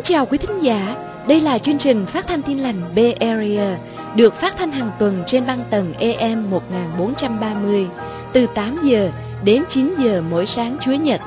chào quý thính giả, đây là chương trình phát thanh Tin lành Bay Area, được phát thanh hàng tuần trên băng tần AM 1430, từ 8 giờ đến 9 giờ mỗi sáng Chủ nhật.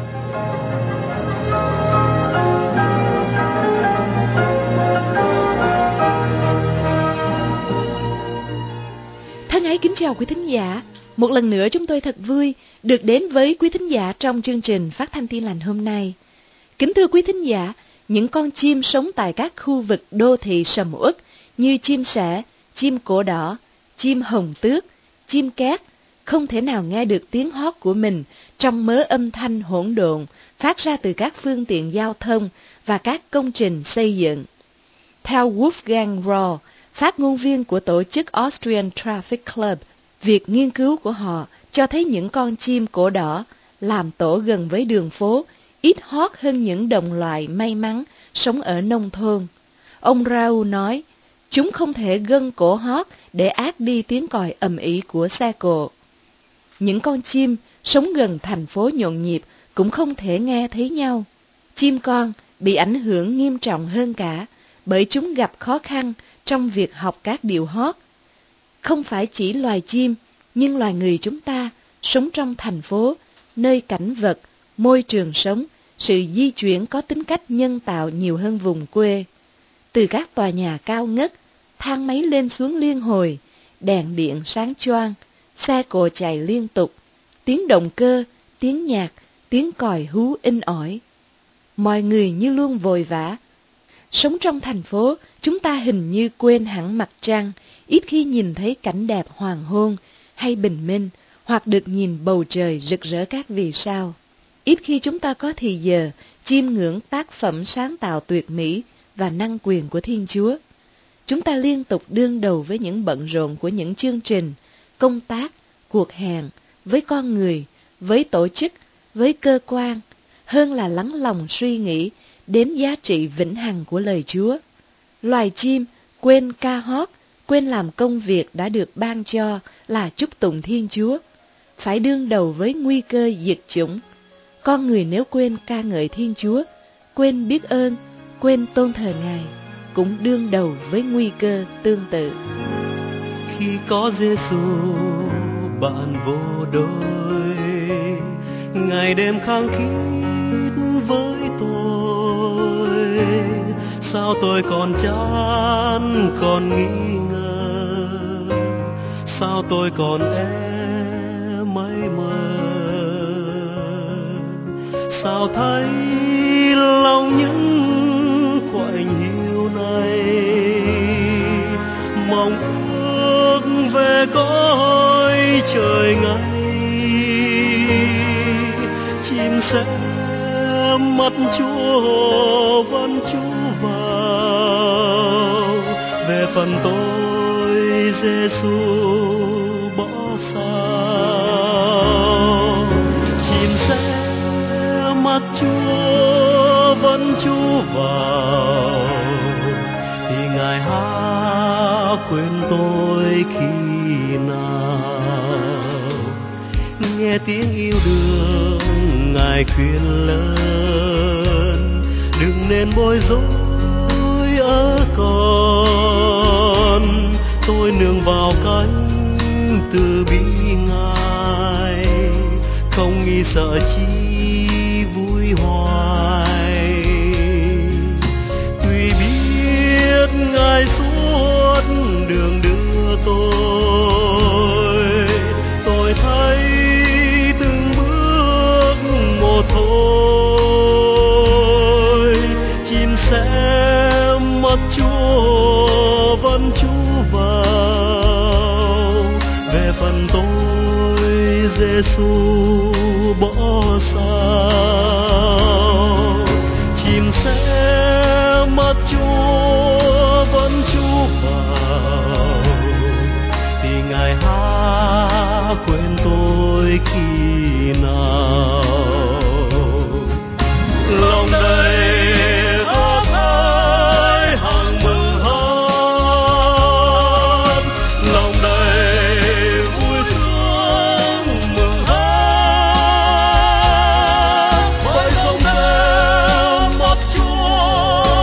Thân ái kính chào quý thính giả, một lần nữa chúng tôi thật vui được đến với quý thính giả trong chương trình phát thanh Tin lành hôm nay. Kính thưa quý thính giả, những con chim sống tại các khu vực đô thị sầm uất như chim sẻ, chim cổ đỏ, chim hồng tước, chim cát không thể nào nghe được tiếng hót của mình trong mớ âm thanh hỗn độn phát ra từ các phương tiện giao thông và các công trình xây dựng. Theo Wolfgang Rohr, phát ngôn viên của tổ chức Austrian Traffic Club, việc nghiên cứu của họ cho thấy những con chim cổ đỏ làm tổ gần với đường phố ít hót hơn những đồng loại may mắn sống ở nông thôn. Ông Raoul nói, chúng không thể gân cổ hót để át đi tiếng còi ầm ĩ của xe cộ. Những con chim sống gần thành phố nhộn nhịp cũng không thể nghe thấy nhau. Chim con bị ảnh hưởng nghiêm trọng hơn cả bởi chúng gặp khó khăn trong việc học các điệu hót. Không phải chỉ loài chim, nhưng loài người chúng ta sống trong thành phố, nơi cảnh vật, môi trường sống, sự di chuyển có tính cách nhân tạo nhiều hơn vùng quê. Từ các tòa nhà cao ngất, thang máy lên xuống liên hồi, đèn điện sáng choang, xe cộ chạy liên tục, tiếng động cơ, tiếng nhạc, tiếng còi hú inh ỏi. Mọi người như luôn vội vã. Sống trong thành phố, chúng ta hình như quên hẳn mặt trăng, ít khi nhìn thấy cảnh đẹp hoàng hôn hay bình minh, hoặc được nhìn bầu trời rực rỡ các vì sao. Ít khi chúng ta có thì giờ chiêm ngưỡng tác phẩm sáng tạo tuyệt mỹ và năng quyền của Thiên Chúa. Chúng ta liên tục đương đầu với những bận rộn của những chương trình, công tác, cuộc hẹn, với con người, với tổ chức, với cơ quan, hơn là lắng lòng suy nghĩ đến giá trị vĩnh hằng của lời Chúa. Loài chim quên ca hót, quên làm công việc đã được ban cho là chúc tụng Thiên Chúa, phải đương đầu với nguy cơ diệt chủng. Con người nếu quên ca ngợi Thiên Chúa, quên biết ơn, quên tôn thờ Ngài, cũng đương đầu với nguy cơ tương tự. Khi có Giêsu bạn vô đôi, ngày đêm khăng khít với tôi, sao tôi còn chán còn nghi ngờ, sao tôi còn mây mờ, sao thấy lòng những quạnh hiu này, mong ước về cõi trời ngay, chim sẽ mắt Chúa vẫn chú vào, về phần tôi Giêsu bỏ sao. Chim sẽ mắt Chúa vẫn chú vào, thì Ngài há quên tôi khi nào. Nghe tiếng yêu đương Ngài khuyên lớn, đừng nên bối rối ở con, tôi nương vào cánh từ bi Ngài, không nghi sợ chi vui hoài. Tuy biết Ngài suốt đường đưa tôi thấy từng bước một thôi. Chim sẽ mắt Chúa vẫn chú vào, về phần tôi Giêsu bỏ sao. Chim sẽ mắt Chúa vẫn chú vào, thì Ngài há quên tôi khi nào. Lòng đầy ước ơi hằng mừng hát, lòng đầy vui sướng mừng hát, bởi dòng reo mắt Chúa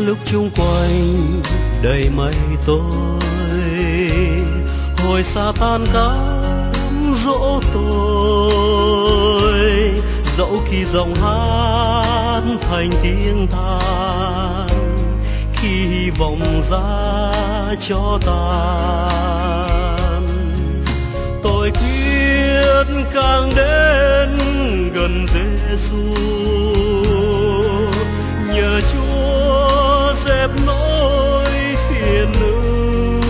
lúc chung quanh đầy mây tối, hồi xa tan cám dỗ tôi, dẫu khi giọng hát thành tiếng than, khi hy vọng ra cho tan, tôi quyết càng đến gần Giêsu, nhờ Chúa dẹp nỗi phiền ưu.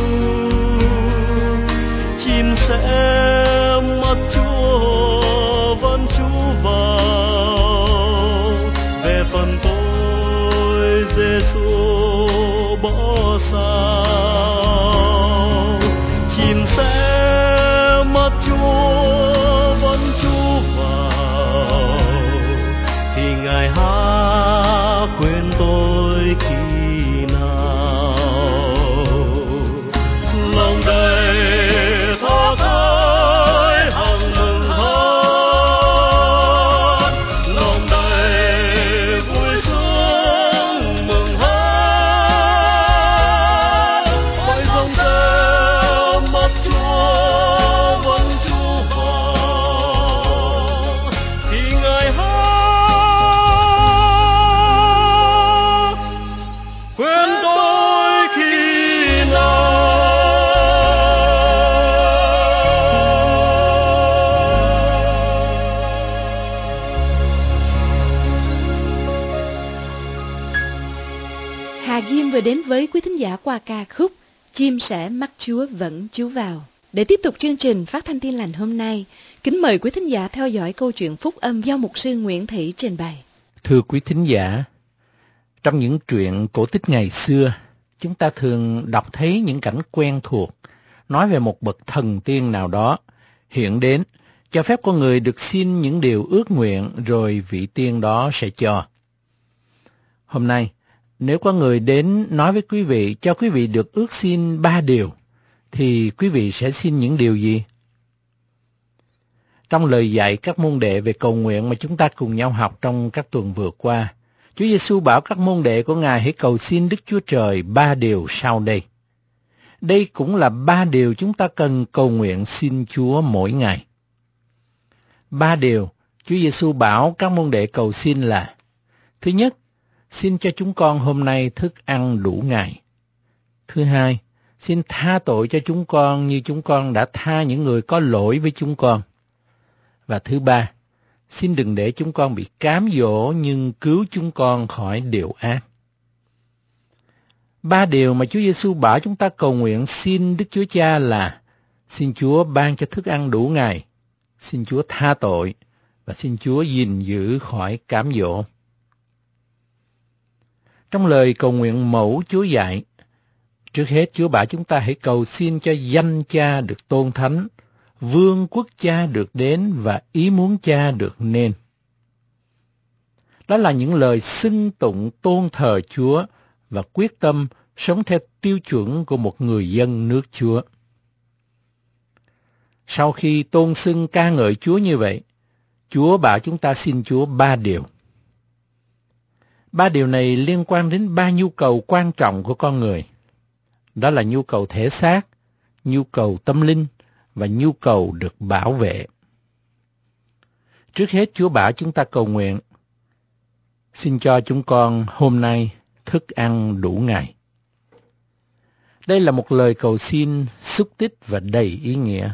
Chim sẽ mất Chúa vẫn trú vào, về phần tôi Giêsu bỏ sao. Chim sẽ mất Chúa vẫn trú vào, thì Ngài há quên tôi khi nào. Lòng đầy thơ thới hằng mừng hát, lòng đầy vui sướng mừng hát. Bởi dòng rêu mất Chúa vẫn trú vào, thì Ngài hát quên tôi khi nào. Hà Ghim vừa đến với quý thính giả qua ca khúc Chim Sẻ Mắt Chúa Vẫn Trú Vào. Để tiếp tục chương trình Phát Thanh Tin Lành hôm nay, kính mời quý thính giả theo dõi câu chuyện phúc âm do mục sư Nguyễn Thị trình bày. Thưa quý thính giả, trong những truyện cổ tích ngày xưa, chúng ta thường đọc thấy những cảnh quen thuộc, nói về một bậc thần tiên nào đó, hiện đến, cho phép con người được xin những điều ước nguyện rồi vị tiên đó sẽ cho. Hôm nay, nếu có người đến nói với quý vị, cho quý vị được ước xin 3 điều, thì quý vị sẽ xin những điều gì? Trong lời dạy các môn đệ về cầu nguyện mà chúng ta cùng nhau học trong các tuần vừa qua, Chúa Giêsu bảo các môn đệ của Ngài hãy cầu xin Đức Chúa Trời 3 điều sau đây. Đây cũng là 3 điều chúng ta cần cầu nguyện xin Chúa mỗi ngày. 3 điều Chúa Giêsu bảo các môn đệ cầu xin là: thứ nhất, xin cho chúng con hôm nay thức ăn đủ ngày. Thứ hai, xin tha tội cho chúng con như chúng con đã tha những người có lỗi với chúng con. Và thứ ba, xin đừng để chúng con bị cám dỗ nhưng cứu chúng con khỏi điều ác. 3 điều mà Chúa Giêsu bảo chúng ta cầu nguyện xin Đức Chúa Cha là: xin Chúa ban cho thức ăn đủ ngày, xin Chúa tha tội và xin Chúa gìn giữ khỏi cám dỗ. Trong lời cầu nguyện mẫu Chúa dạy, trước hết Chúa bảo chúng ta hãy cầu xin cho danh Cha được tôn thánh, vương quốc Cha được đến và ý muốn Cha được nên. Đó là những lời xưng tụng tôn thờ Chúa và quyết tâm sống theo tiêu chuẩn của một người dân nước Chúa. Sau khi tôn xưng ca ngợi Chúa như vậy, Chúa bảo chúng ta xin Chúa 3 điều. 3 điều này liên quan đến 3 nhu cầu quan trọng của con người. Đó là nhu cầu thể xác, nhu cầu tâm linh và nhu cầu được bảo vệ. Trước hết Chúa bảo chúng ta cầu nguyện: xin cho chúng con hôm nay thức ăn đủ ngày. Đây là một lời cầu xin xúc tích và đầy ý nghĩa.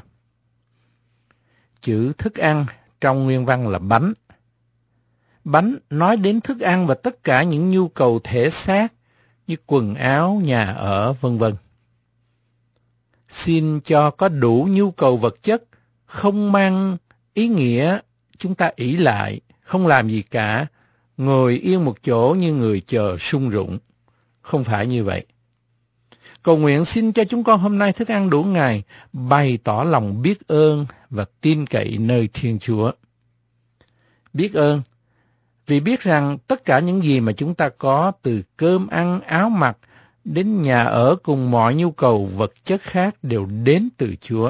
Chữ thức ăn trong nguyên văn là bánh. Bánh nói đến thức ăn và tất cả những nhu cầu thể xác như quần áo, nhà ở, vân vân. Xin cho có đủ nhu cầu vật chất, không mang ý nghĩa chúng ta ỷ lại, không làm gì cả, ngồi yên một chỗ như người chờ sung rụng. Không phải như vậy. Cầu nguyện xin cho chúng con hôm nay thức ăn đủ ngày, bày tỏ lòng biết ơn và tin cậy nơi Thiên Chúa. Biết ơn vì biết rằng tất cả những gì mà chúng ta có, từ cơm ăn, áo mặc đến nhà ở cùng mọi nhu cầu vật chất khác đều đến từ Chúa.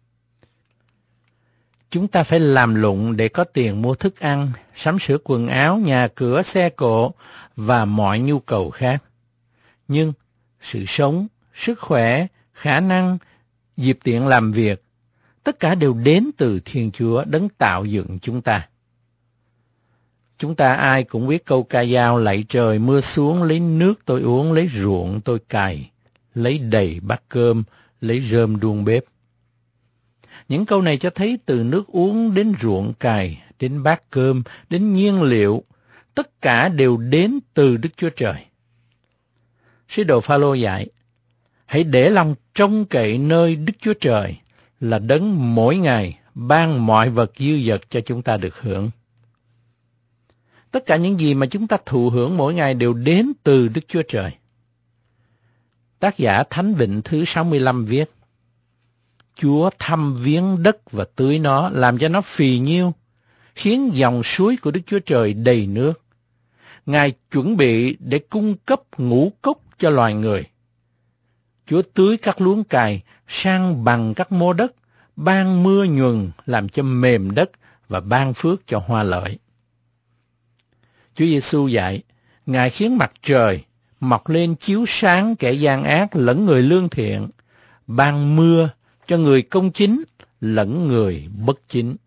Chúng ta phải làm lụng để có tiền mua thức ăn, sắm sửa quần áo, nhà cửa, xe cộ và mọi nhu cầu khác. Nhưng sự sống, sức khỏe, khả năng, dịp tiện làm việc, tất cả đều đến từ Thiên Chúa đấng tạo dựng chúng ta. Chúng ta ai cũng biết câu ca dao lạy trời mưa xuống, lấy nước tôi uống, lấy ruộng tôi cày, lấy đầy bát cơm, lấy rơm đuông bếp. Những câu này cho thấy từ nước uống đến ruộng cày, đến bát cơm, đến nhiên liệu, tất cả đều đến từ Đức Chúa Trời. Sứ đồ Phao-lô dạy, hãy để lòng trông cậy nơi Đức Chúa Trời là đấng mỗi ngày ban mọi vật dư dật cho chúng ta được hưởng. Tất cả những gì mà chúng ta thụ hưởng mỗi ngày đều đến từ Đức Chúa Trời. Tác giả Thánh Vịnh thứ 65 viết, Chúa thăm viếng đất và tưới nó, làm cho nó phì nhiêu, khiến dòng suối của Đức Chúa Trời đầy nước. Ngài chuẩn bị để cung cấp ngũ cốc cho loài người. Chúa tưới các luống cày, san bằng các mô đất, ban mưa nhuần làm cho mềm đất và ban phước cho hoa lợi. Chúa Giêsu dạy, Ngài khiến mặt trời mọc lên chiếu sáng kẻ gian ác lẫn người lương thiện, ban mưa cho người công chính lẫn người bất chính.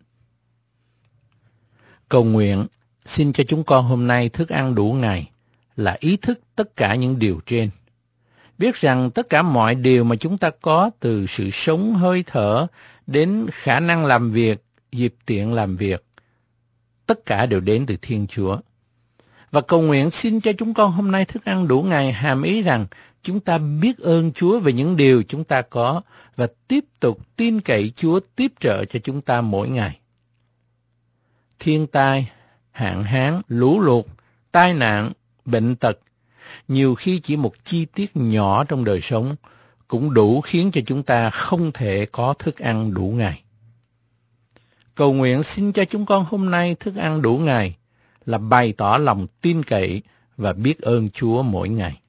Cầu nguyện, xin cho chúng con hôm nay thức ăn đủ ngày, là ý thức tất cả những điều trên. Biết rằng tất cả mọi điều mà chúng ta có, từ sự sống hơi thở đến khả năng làm việc, dịp tiện làm việc, tất cả đều đến từ Thiên Chúa. Và cầu nguyện xin cho chúng con hôm nay thức ăn đủ ngày, hàm ý rằng chúng ta biết ơn Chúa về những điều chúng ta có và tiếp tục tin cậy Chúa tiếp trợ cho chúng ta mỗi ngày. Thiên tai, hạn hán, lũ lụt, tai nạn, bệnh tật, nhiều khi chỉ một chi tiết nhỏ trong đời sống cũng đủ khiến cho chúng ta không thể có thức ăn đủ ngày. Cầu nguyện xin cho chúng con hôm nay thức ăn đủ ngày là bày tỏ lòng tin cậy và biết ơn Chúa mỗi ngày.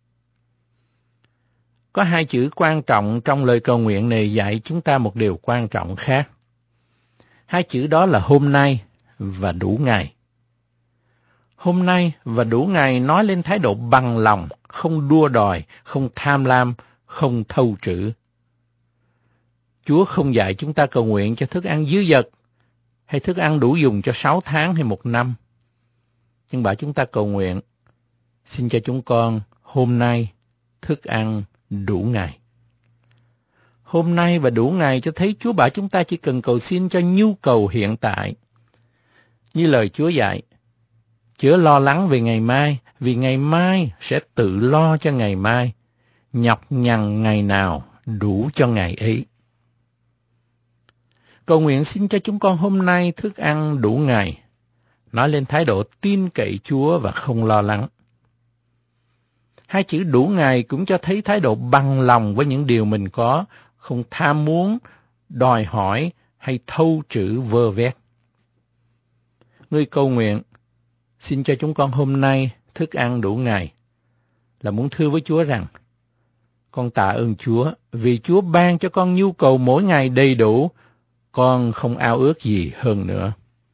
Có hai chữ quan trọng trong lời cầu nguyện này dạy chúng ta một điều quan trọng khác. Hai chữ đó là hôm nay và đủ ngày. Hôm nay và đủ ngày nói lên thái độ bằng lòng, không đua đòi, không tham lam, không thâu trữ. Chúa không dạy chúng ta cầu nguyện cho thức ăn dư dật hay thức ăn đủ dùng cho 6 tháng hay 1 năm. Nhưng bảo chúng ta cầu nguyện, xin cho chúng con hôm nay thức ăn đủ ngày. Hôm nay và đủ ngày cho thấy Chúa bảo chúng ta chỉ cần cầu xin cho nhu cầu hiện tại. Như lời Chúa dạy, chớ lo lắng về ngày mai, vì ngày mai sẽ tự lo cho ngày mai. Nhọc nhằn ngày nào đủ cho ngày ấy. Cầu nguyện xin cho chúng con hôm nay thức ăn đủ ngày, nói lên thái độ tin cậy Chúa và không lo lắng. Hai chữ đủ ngày cũng cho thấy thái độ bằng lòng với những điều mình có, không tham muốn, đòi hỏi hay thâu trữ vơ vét. Người cầu nguyện, xin cho chúng con hôm nay thức ăn đủ ngày, là muốn thưa với Chúa rằng, con tạ ơn Chúa vì Chúa ban cho con nhu cầu mỗi ngày đầy đủ, con không ao ước gì hơn nữa.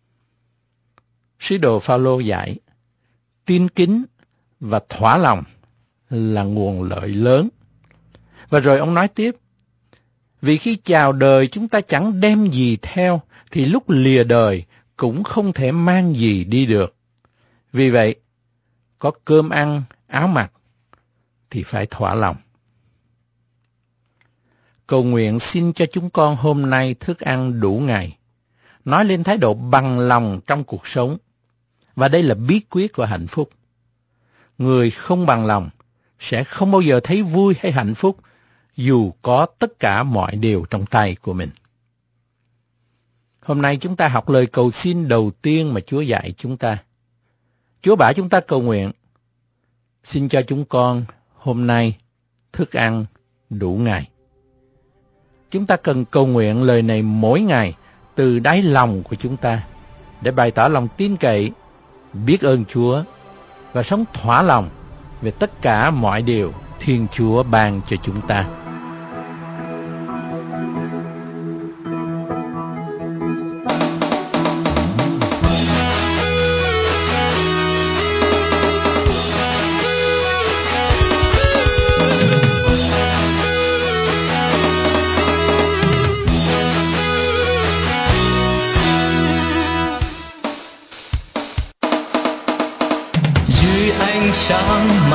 Sứ đồ Phao-lô dạy, tin kính và thỏa lòng là nguồn lợi lớn. Và rồi ông nói tiếp, vì khi chào đời chúng ta chẳng đem gì theo, thì lúc lìa đời cũng không thể mang gì đi được. Vì vậy, có cơm ăn, áo mặc thì phải thỏa lòng. Cầu nguyện xin cho chúng con hôm nay thức ăn đủ ngày, nói lên thái độ bằng lòng trong cuộc sống. Và đây là bí quyết của hạnh phúc. Người không bằng lòng sẽ không bao giờ thấy vui hay hạnh phúc, dù có tất cả mọi điều trong tay của mình. Hôm nay chúng ta học lời cầu xin đầu tiên mà Chúa dạy chúng ta. Chúa bảo chúng ta cầu nguyện, xin cho chúng con hôm nay thức ăn đủ ngày. Chúng ta cần cầu nguyện lời này mỗi ngày từ đáy lòng của chúng ta để bày tỏ lòng tin cậy, biết ơn Chúa và sống thỏa lòng về tất cả mọi điều Thiên Chúa ban cho chúng ta.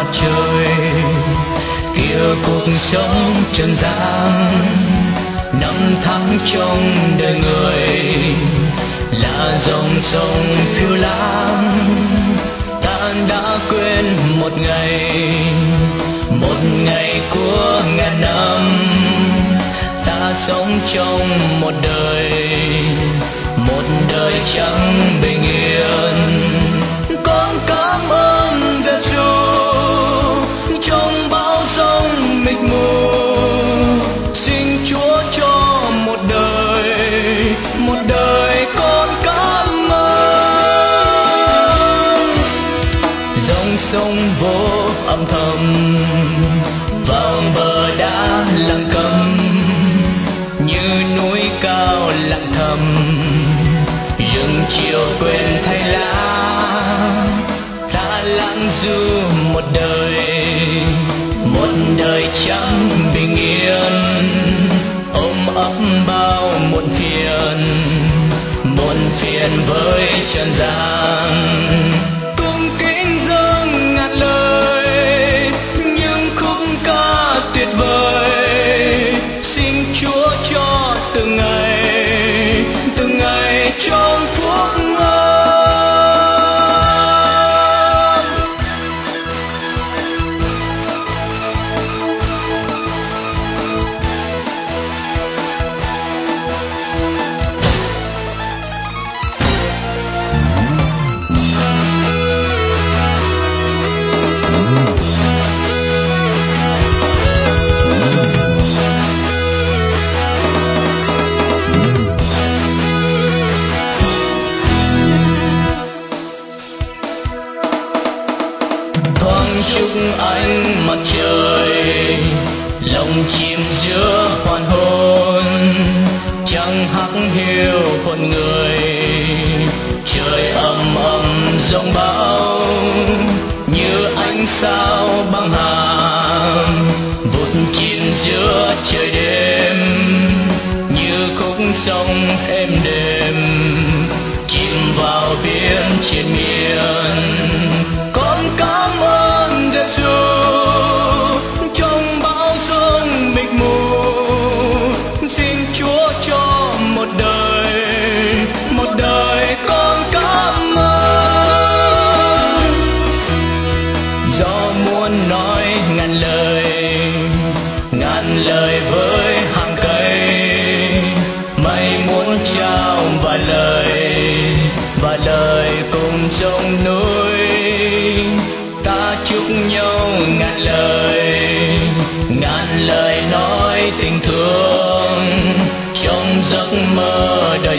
mặt trời, kia cuộc sống trần gian. Năm tháng trong đời người là dòng sông phiêu lãng. Ta đã quên một ngày của ngàn năm. Ta sống trong một đời chẳng bình yên. Con cảm ơn Giêsu trong bão giông mịt mù. Xin Chúa cho một đời con cảm ơn. Dòng sông vô âm thầm vào bờ đá lặng câm, như núi cao lặng thầm, rừng chiều quên thay lá. Ta lãng du một đời chẳng bình yên, ôm ấp bao muộn phiền với trần gian. Cung kính dâng ngàn lời những khúc ca tuyệt vời. Xin Chúa cho từng ngày trong phúc âm. Chúc ánh mặt trời lòng chìm giữa hoàng hôn, trăng hắc hiu hồn người, trời ầm ầm giông bão như ánh sao băng hà vụt chìm giữa trời đêm, như khúc sông êm đềm chìm vào biển triền miên. Con cảm ơn Giêsu trong bão giông mịt mù. Xin Chúa cho một đời con cảm ơn. Do muốn nói ngàn lời với hàng cây, mây muốn trao và lời cùng sông núi. Ta chúc nhau ngàn lời nói tình thương trong giấc mơ đời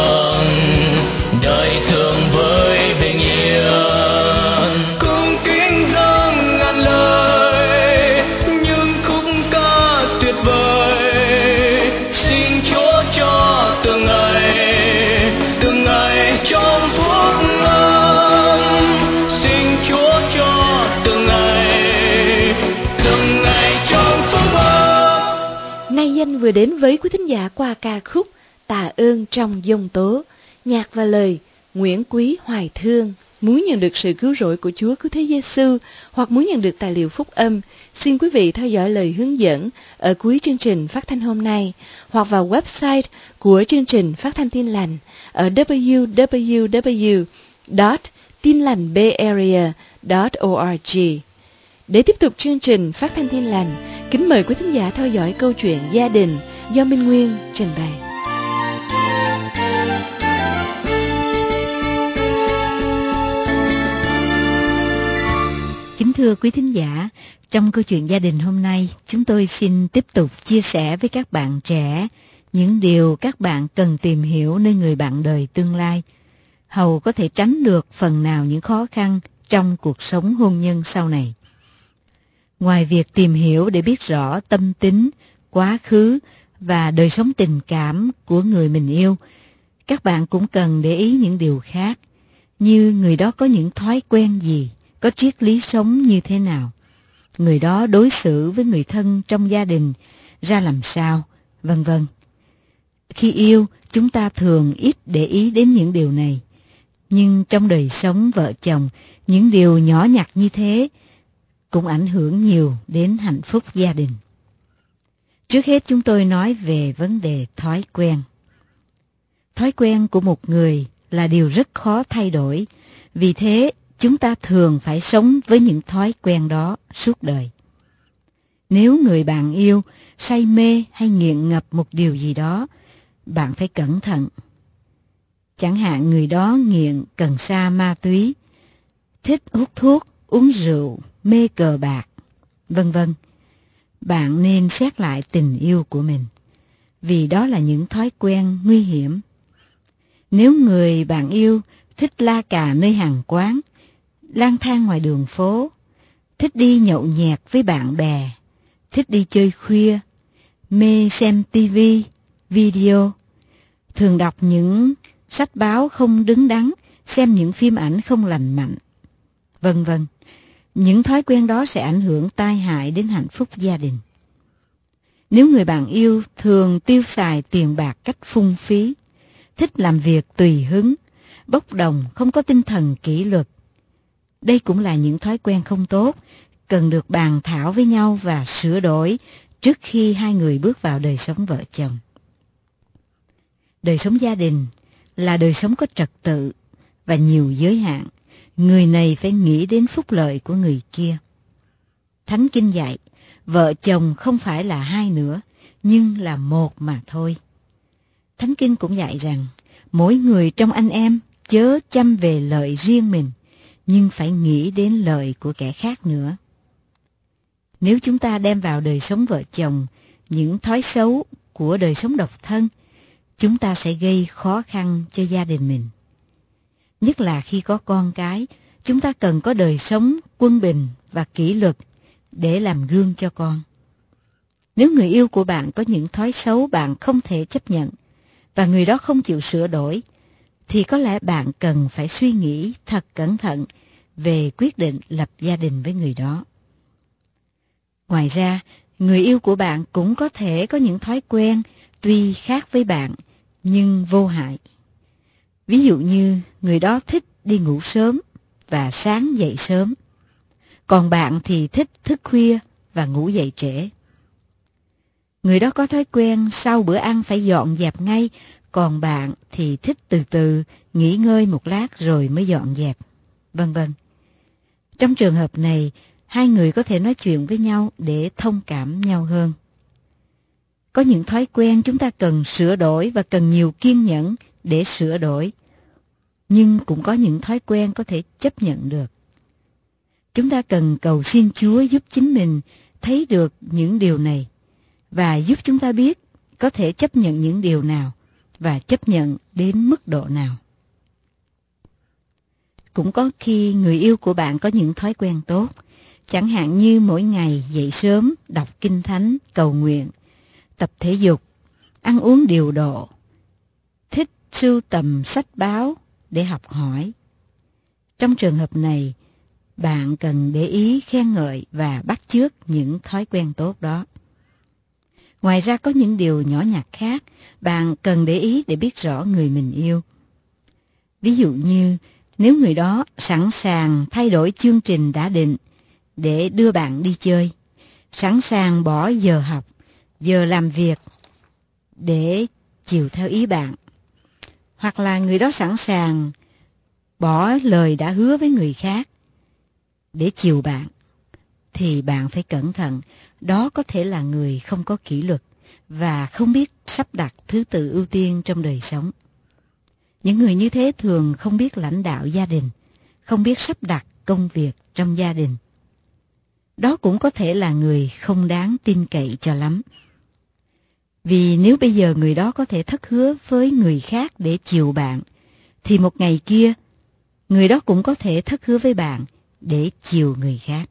thường với bình yên. Cung kính dâng ngàn lời những khúc ca tuyệt vời. Xin Chúa cho từng ngày trong phúc âm. Xin Chúa cho từng ngày trong phúc âm. Nay danh vừa đến với quý thính giả qua ca khúc Tạ ơn trong giông tố, nhạc và lời Nguyễn Quý Hoài Thương. Muốn nhận được sự cứu rỗi của Chúa Cứu Thế Giêsu hoặc muốn nhận được tài liệu phúc âm, xin quý vị theo dõi lời hướng dẫn ở cuối chương trình phát thanh hôm nay hoặc vào website của chương trình Phát thanh Tin lành ở www.tinlành.org. Để tiếp tục chương trình Phát thanh Tin lành, kính mời quý thính giả theo dõi câu chuyện gia đình do Minh Nguyên trình bày. Kính thưa quý thính giả, trong câu chuyện gia đình hôm nay, chúng tôi xin tiếp tục chia sẻ với các bạn trẻ những điều các bạn cần tìm hiểu nơi người bạn đời tương lai, hầu có thể tránh được phần nào những khó khăn trong cuộc sống hôn nhân sau này. Ngoài việc tìm hiểu để biết rõ tâm tính, quá khứ và đời sống tình cảm của người mình yêu, các bạn cũng cần để ý những điều khác, như người đó có những thói quen gì, có triết lý sống như thế nào, người đó đối xử với người thân trong gia đình ra làm sao, vân vân. Khi yêu, chúng ta thường ít để ý đến những điều này, nhưng trong đời sống vợ chồng, những điều nhỏ nhặt như thế cũng ảnh hưởng nhiều đến hạnh phúc gia đình. Trước hết chúng tôi nói về vấn đề thói quen. Thói quen của một người là điều rất khó thay đổi, vì thế chúng ta thường phải sống với những thói quen đó suốt đời. Nếu người bạn yêu say mê hay nghiện ngập một điều gì đó, bạn phải cẩn thận. Chẳng hạn người đó nghiện cần sa ma túy, thích hút thuốc, uống rượu, mê cờ bạc, vân vân. Bạn nên xét lại tình yêu của mình, vì đó là những thói quen nguy hiểm. Nếu người bạn yêu thích la cà nơi hàng quán, lang thang ngoài đường phố, thích đi nhậu nhẹt với bạn bè, thích đi chơi khuya, mê xem tivi, video, thường đọc những sách báo không đứng đắn, xem những phim ảnh không lành mạnh, vân vân. Những thói quen đó sẽ ảnh hưởng tai hại đến hạnh phúc gia đình. Nếu người bạn yêu thường tiêu xài tiền bạc cách phung phí, thích làm việc tùy hứng, bốc đồng, không có tinh thần kỷ luật, đây cũng là những thói quen không tốt, cần được bàn thảo với nhau và sửa đổi trước khi hai người bước vào đời sống vợ chồng. Đời sống gia đình là đời sống có trật tự và nhiều giới hạn. Người này phải nghĩ đến phúc lợi của người kia. Thánh Kinh dạy, vợ chồng không phải là hai nữa, nhưng là một mà thôi. Thánh Kinh cũng dạy rằng, mỗi người trong anh em chớ chăm về lợi riêng mình, nhưng phải nghĩ đến lợi của kẻ khác nữa. Nếu chúng ta đem vào đời sống vợ chồng những thói xấu của đời sống độc thân, chúng ta sẽ gây khó khăn cho gia đình mình. Nhất là khi có con cái, chúng ta cần có đời sống quân bình và kỷ luật để làm gương cho con. Nếu người yêu của bạn có những thói xấu bạn không thể chấp nhận, và người đó không chịu sửa đổi, thì có lẽ bạn cần phải suy nghĩ thật cẩn thận về quyết định lập gia đình với người đó. Ngoài ra, người yêu của bạn cũng có thể có những thói quen tuy khác với bạn, nhưng vô hại. Ví dụ như người đó thích đi ngủ sớm và sáng dậy sớm, còn bạn thì thích thức khuya và ngủ dậy trễ. Người đó có thói quen sau bữa ăn phải dọn dẹp ngay, còn bạn thì thích từ từ nghỉ ngơi một lát rồi mới dọn dẹp, vân vân. Trong trường hợp này, hai người có thể nói chuyện với nhau để thông cảm nhau hơn. Có những thói quen chúng ta cần sửa đổi và cần nhiều kiên nhẫn để sửa đổi, nhưng cũng có những thói quen có thể chấp nhận được. Chúng ta cần cầu xin Chúa giúp chính mình thấy được những điều này và giúp chúng ta biết có thể chấp nhận những điều nào và chấp nhận đến mức độ nào. Cũng có khi người yêu của bạn có những thói quen tốt, chẳng hạn như mỗi ngày dậy sớm, đọc kinh thánh, cầu nguyện, tập thể dục, ăn uống điều độ, thích sưu tầm sách báo để học hỏi. Trong trường hợp này, bạn cần để ý khen ngợi và bắt chước những thói quen tốt đó. Ngoài ra có những điều nhỏ nhặt khác bạn cần để ý để biết rõ người mình yêu. Ví dụ như nếu người đó sẵn sàng thay đổi chương trình đã định để đưa bạn đi chơi, sẵn sàng bỏ giờ học, giờ làm việc để chiều theo ý bạn, hoặc là người đó sẵn sàng bỏ lời đã hứa với người khác để chiều bạn, thì bạn phải cẩn thận. Đó có thể là người không có kỷ luật và không biết sắp đặt thứ tự ưu tiên trong đời sống. Những người như thế thường không biết lãnh đạo gia đình, không biết sắp đặt công việc trong gia đình. Đó cũng có thể là người không đáng tin cậy cho lắm. Vì nếu bây giờ người đó có thể thất hứa với người khác để chiều bạn, thì một ngày kia, người đó cũng có thể thất hứa với bạn để chiều người khác.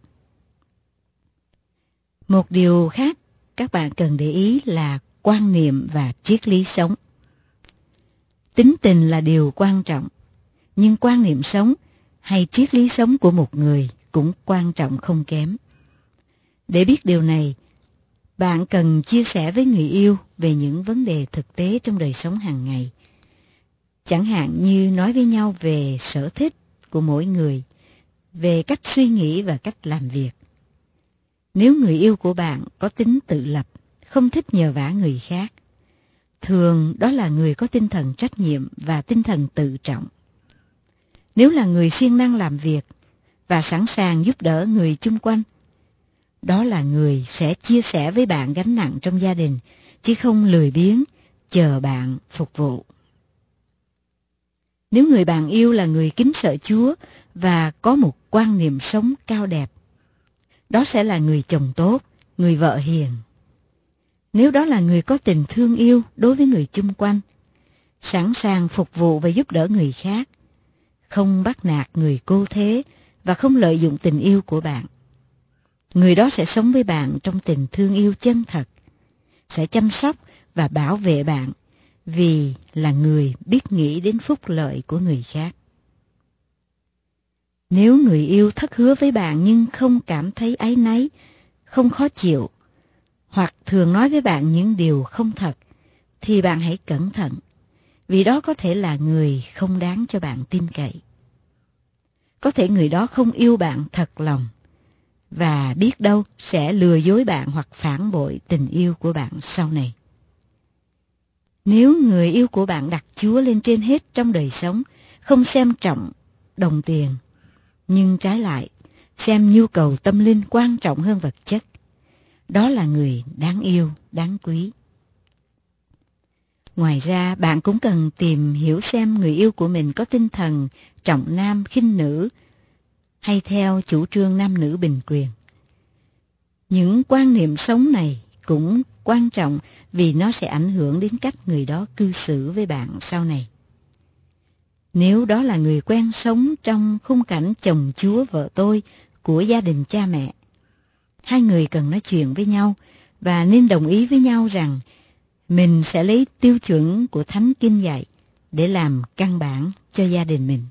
Một điều khác các bạn cần để ý là quan niệm và triết lý sống. Tính tình là điều quan trọng, nhưng quan niệm sống hay triết lý sống của một người cũng quan trọng không kém. Để biết điều này, bạn cần chia sẻ với người yêu về những vấn đề thực tế trong đời sống hàng ngày. Chẳng hạn như nói với nhau về sở thích của mỗi người, về cách suy nghĩ và cách làm việc. Nếu người yêu của bạn có tính tự lập, không thích nhờ vả người khác, thường đó là người có tinh thần trách nhiệm và tinh thần tự trọng. Nếu là người siêng năng làm việc và sẵn sàng giúp đỡ người chung quanh, đó là người sẽ chia sẻ với bạn gánh nặng trong gia đình, chứ không lười biếng chờ bạn phục vụ. Nếu người bạn yêu là người kính sợ Chúa và có một quan niệm sống cao đẹp, đó sẽ là người chồng tốt, người vợ hiền. Nếu đó là người có tình thương yêu đối với người chung quanh, sẵn sàng phục vụ và giúp đỡ người khác, không bắt nạt người cô thế và không lợi dụng tình yêu của bạn, người đó sẽ sống với bạn trong tình thương yêu chân thật, sẽ chăm sóc và bảo vệ bạn vì là người biết nghĩ đến phúc lợi của người khác. Nếu người yêu thất hứa với bạn nhưng không cảm thấy áy náy, không khó chịu, hoặc thường nói với bạn những điều không thật, thì bạn hãy cẩn thận, vì đó có thể là người không đáng cho bạn tin cậy. Có thể người đó không yêu bạn thật lòng, và biết đâu sẽ lừa dối bạn hoặc phản bội tình yêu của bạn sau này. Nếu người yêu của bạn đặt Chúa lên trên hết trong đời sống, không xem trọng đồng tiền, nhưng trái lại xem nhu cầu tâm linh quan trọng hơn vật chất, đó là người đáng yêu, đáng quý. Ngoài ra, bạn cũng cần tìm hiểu xem người yêu của mình có tinh thần trọng nam khinh nữ hay theo chủ trương nam nữ bình quyền. Những quan niệm sống này cũng quan trọng vì nó sẽ ảnh hưởng đến cách người đó cư xử với bạn sau này. Nếu đó là người quen sống trong khung cảnh chồng chúa vợ tôi của gia đình cha mẹ, hai người cần nói chuyện với nhau và nên đồng ý với nhau rằng mình sẽ lấy tiêu chuẩn của Thánh Kinh dạy để làm căn bản cho gia đình mình.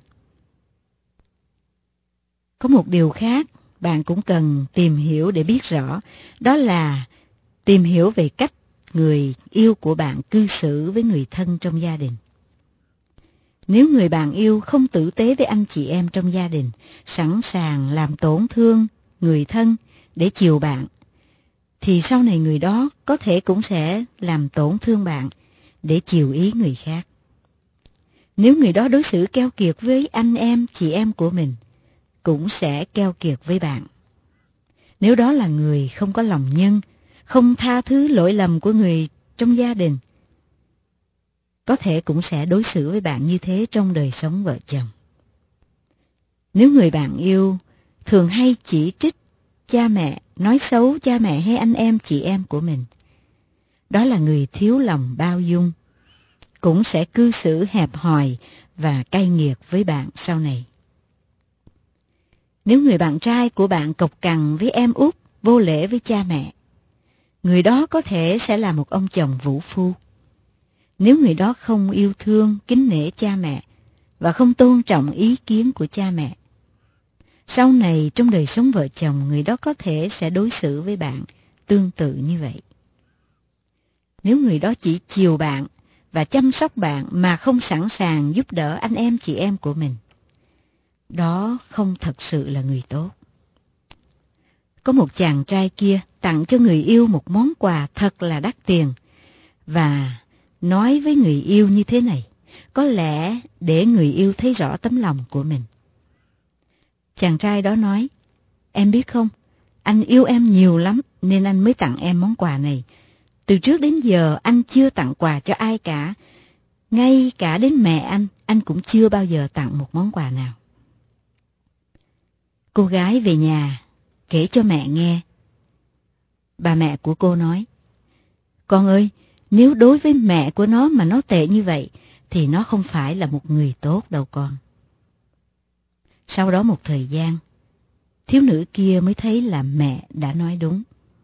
Có một điều khác bạn cũng cần tìm hiểu để biết rõ, đó là tìm hiểu về cách người yêu của bạn cư xử với người thân trong gia đình. Nếu người bạn yêu không tử tế với anh chị em trong gia đình, sẵn sàng làm tổn thương người thân để chiều bạn, thì sau này người đó có thể cũng sẽ làm tổn thương bạn để chiều ý người khác. Nếu người đó đối xử keo kiệt với anh em, chị em của mình, cũng sẽ keo kiệt với bạn. Nếu đó là người không có lòng nhân, không tha thứ lỗi lầm của người trong gia đình, có thể cũng sẽ đối xử với bạn như thế trong đời sống vợ chồng. Nếu người bạn yêu thường hay chỉ trích cha mẹ, nói xấu cha mẹ hay anh em chị em của mình, đó là người thiếu lòng bao dung, cũng sẽ cư xử hẹp hòi và cay nghiệt với bạn sau này. Nếu người bạn trai của bạn cộc cằn với em út, vô lễ với cha mẹ, người đó có thể sẽ là một ông chồng vũ phu. Nếu người đó không yêu thương, kính nể cha mẹ và không tôn trọng ý kiến của cha mẹ, sau này trong đời sống vợ chồng, người đó có thể sẽ đối xử với bạn tương tự như vậy. Nếu người đó chỉ chiều bạn và chăm sóc bạn mà không sẵn sàng giúp đỡ anh em chị em của mình, đó không thật sự là người tốt. Có một chàng trai kia tặng cho người yêu một món quà thật là đắt tiền và nói với người yêu như thế này, có lẽ để người yêu thấy rõ tấm lòng của mình. Chàng trai đó nói, em biết không, anh yêu em nhiều lắm nên anh mới tặng em món quà này. Từ trước đến giờ anh chưa tặng quà cho ai cả, ngay cả đến mẹ anh cũng chưa bao giờ tặng một món quà nào. Cô gái về nhà kể cho mẹ nghe. Bà mẹ của cô nói, con ơi, nếu đối với mẹ của nó mà nó tệ như vậy, thì nó không phải là một người tốt đâu con. Sau đó một thời gian, thiếu nữ kia mới thấy là mẹ đã nói đúng.